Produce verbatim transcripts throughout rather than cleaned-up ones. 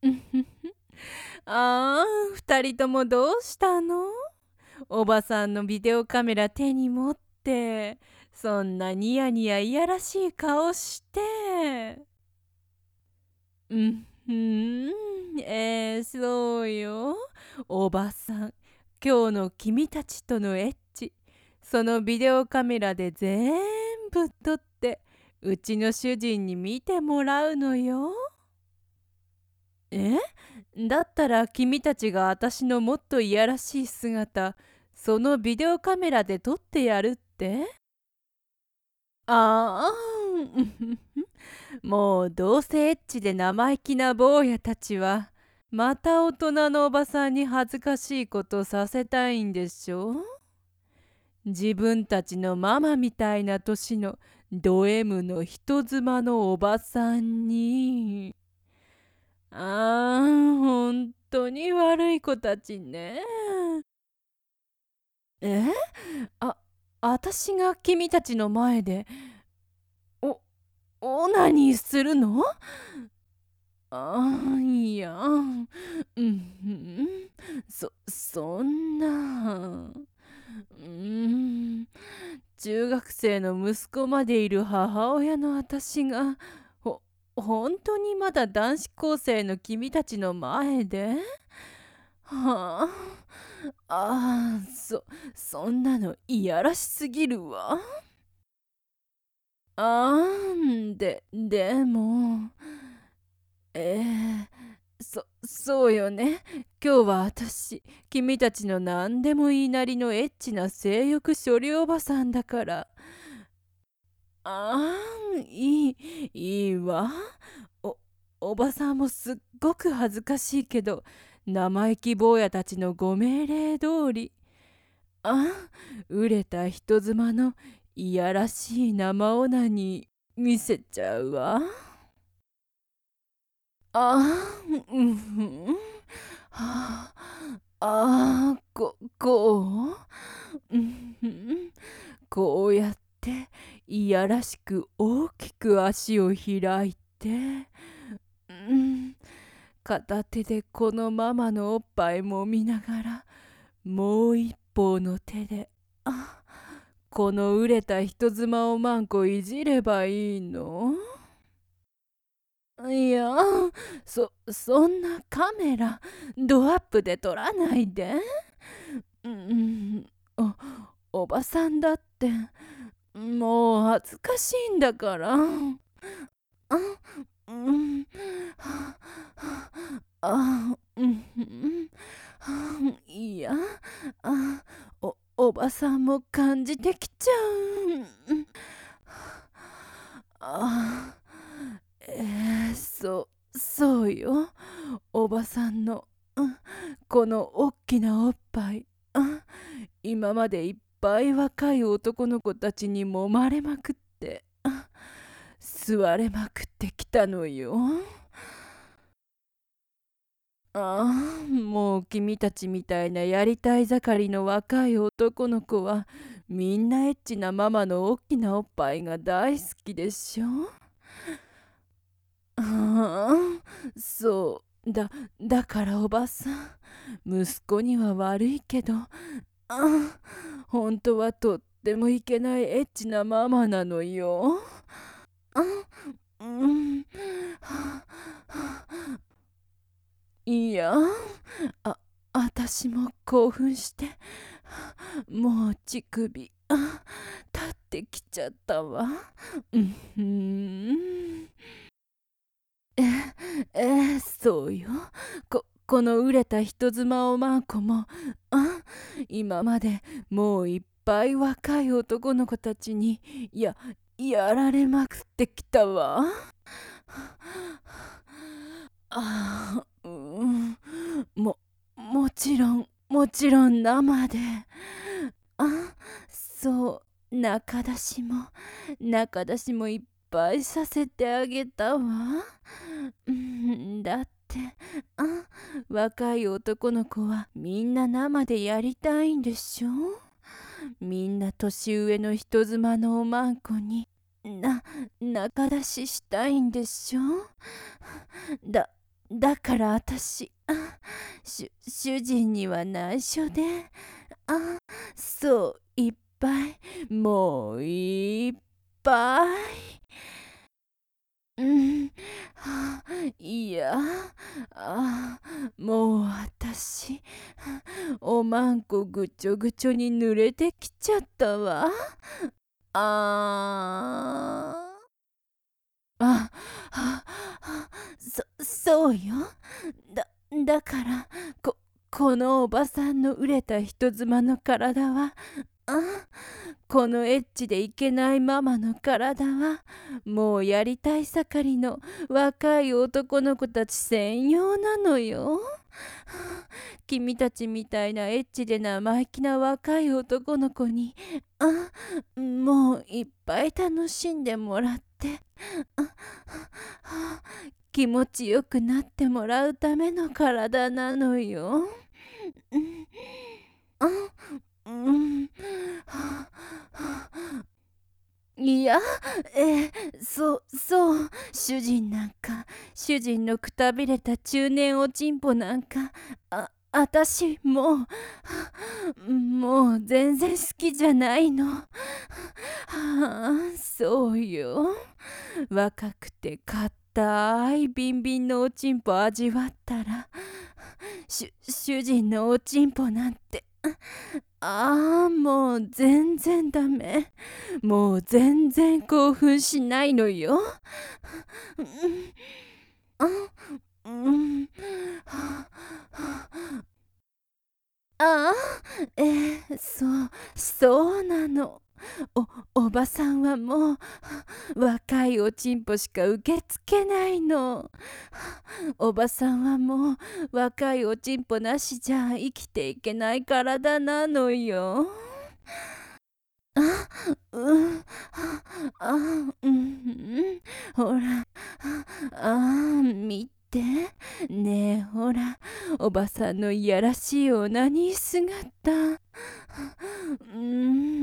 ああ、二人ともどうしたの？おばさんのビデオカメラ手に持って、そんなニヤニヤいやらしい顔して。うん、ふん、えー、そうよ。おばさん、今日の君たちとのエッチ、そのビデオカメラで全部撮って、うちの主人に見てもらうのよ。え？だったら君たちが私のもっといやらしい姿、そのビデオカメラで撮ってやるって？ああ、もうどうせエッチで生意気な坊やたちは、また大人のおばさんに恥ずかしいことさせたいんでしょ？自分たちのママみたいな年のド M の人妻のおばさんに。ああ、本当に悪い子たちね。え？あ、私が君たちの前で、お、オナニーするの？ああ、いや、うん、うん、そ、そんな、うん、中学生の息子までいる母親の私が、ほ、本当にまだ男子高生の君たちの前で？はあ、ああ、そ、そんなのいやらしすぎるわ。あーで、でも、えー、そ、そうよね。今日は私、君たちの何でも言いなりのエッチな性欲処理おばさんだから。ああ、いい、いいわ。お、おばさんもすっごく恥ずかしいけど、生意気坊やたちのご命令通り、あ、売れた人妻のいやらしい生オナに見せちゃうわ。あー、うん、はあ、あー、こ、こう、うん、こうやっていやらしく大きく足を開いて、うん、片手でこのママのおっぱいもみながら、もう一方の手で、あ、この売れた人妻をマンコいじればいいの？いや、そ、そんなカメラ、ドアップで撮らないで。うん、お、おばさんだって、もう恥ずかしいんだから。あ、うん、あ、うん、いや、あ、お、おばさんも感じてきちゃう。あ、えー、そう、そうよ。おばさんの、うん、このおっきなおっぱい、うん、今までいっぱい若い男の子たちに揉まれまくって、うん、吸われまくってきたのよ。ああ、もう君たちみたいなやりたい盛りの若い男の子はみんなエッチなママの大きなおっぱいが大好きでしょ？ああ、そうだ、だからおばさん、息子には悪いけど、ああ、本当はとってもいけないエッチなママなのよ。あ、うん、はあ、いや、あ、あたしも興奮して、もう乳首、あ、立ってきちゃったわ。うん、ふん。え、え、そうよ。こ、この売れた人妻おまんこも、あ、今までもういっぱい若い男の子たちに、や、やられまくってきたわ。ああ、うん、も、もちろん、もちろん生で。あ、そう、中出しも、中出しもいっぱいさせてあげたわ。うん、だって、あ、若い男の子はみんな生でやりたいんでしょ？みんな年上の人妻のおまんこに、な、中出ししたいんでしょ？だ、 だから私、あし主人には内緒で、あそういっぱい、もういっぱい。うん、はあ、いや、あもう私、おまんこぐちょぐちょに濡れてきちゃったわ。ああ、あ、あ、そそうよ。だだからここのおばさんの熟れた人妻の体は、あこのエッチでいけないママの体は、もうやりたい盛りの若い男の子たち専用なのよ。君たちみたいなエッチで生意気な若い男の子に、あもういっぱい楽しんでもらって、あ気持ちよくなってもらうための体なのよ。うん、あうん、いや、えー、そうそう主人なんか、主人のくたびれた中年おちんぽなんか、ああたしもうもう全然好きじゃないの。はあ、そうよ。若くて硬いビンビンのおちんぽ味わったら、し主人のおちんぽなんて、ああもう全然ダメ。もう全然興奮しないのよ。うん、あうん、はああえー、そうそうなの。おおばさんはもう若いおちんぽしか受け付けないの。おばさんはもう若いおちんぽなしじゃ生きていけない体なのよ。あ、うん、あ、うん、ほら、あ、見て。ねえ、ほら、おばさんのいやらしいオナニー姿。うん、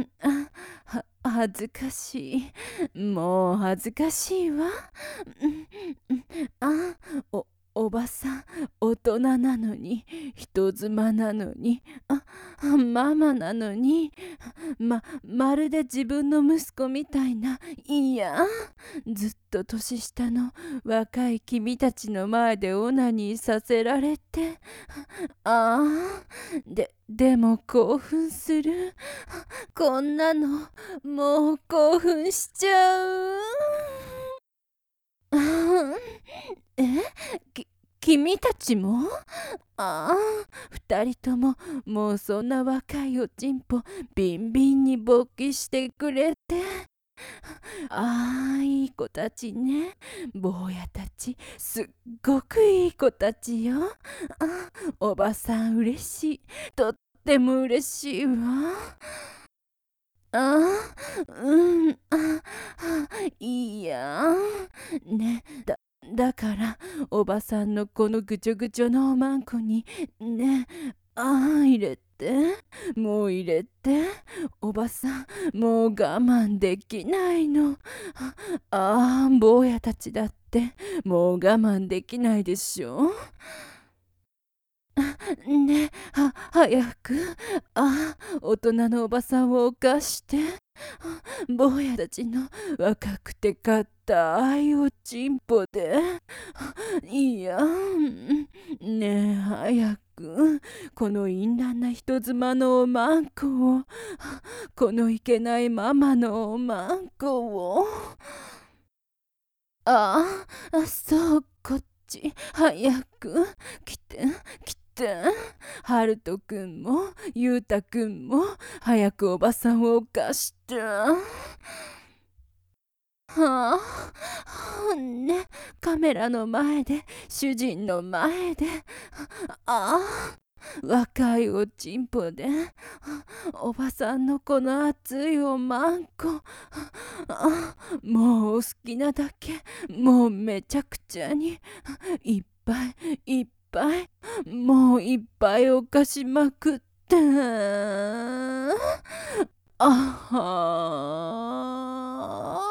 あ、は、恥ずかしい。もう恥ずかしいわ。うん、あ、お、おばさん、大人なのに、人妻なのに、あ、ママなのに、ま、まるで自分の息子みたいな、いや、ずっと年下の若い君たちの前でオナニーさせられて、ああ、で、でも興奮する。こんなの、もう興奮しちゃう。あーえき、君たちもああ、二人とももうそんな若いおちんぽビンビンに勃起してくれて。ああ、いい子たちね。坊やたち、すっごくいい子たちよ。あ、おばさん嬉しい。とっても嬉しいわ。あうん、あ、あいいや。ね、だ、だから、おばさんのこのぐちょぐちょのおまんこに、ね、ああ、入れて、もう入れて、おばさん、もう我慢できないの。ああ、坊やたちだって、もう我慢できないでしょ。ね、は、早く。あ、大人のおばさんを犯して。坊やたちの若くて硬いおちんぽで。いや、ねえ、早く。この淫乱な人妻のおまんこを。このいけないママのおまんこを。ああ、そう、こっち、早く、来て、来て。はるとくんも、ゆうたくんも、早くおばさんを犯して。はあ、ね、カメラの前で、主人の前で、ああ、若いおちんぽで、おばさんのこの熱いおまんこ、あもうお好きなだけ、もうめちゃくちゃに、いっぱいいっぱい、もういっぱい犯しまくって。あはー